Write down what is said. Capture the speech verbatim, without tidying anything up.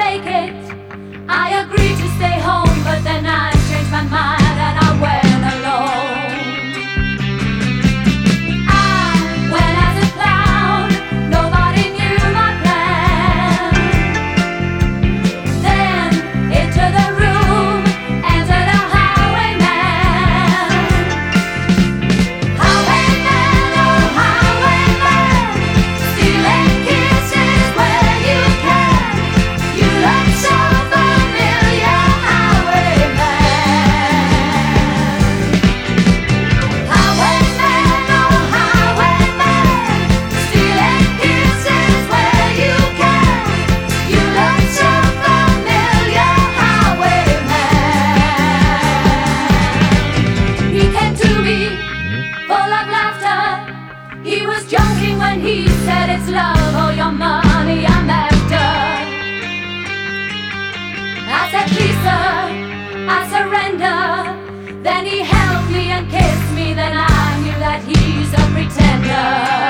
make it. I agreed to stay home, but then I changed my mind and I went alone. I went as a clown, nobody knew my plan. Then into the room entered a highwayman. Highwayman, oh highwayman, stealing kisses where you can. You look so familiar, highwayman. Highwayman, oh highwayman, stealing kisses where you can. You look so familiar, highwayman. He came to me full of laughter. He was joking when he said it's love or your money I'm after. I said, please sir, I surrender. Then he held me and kissed me. Then I knew that he's a pretender.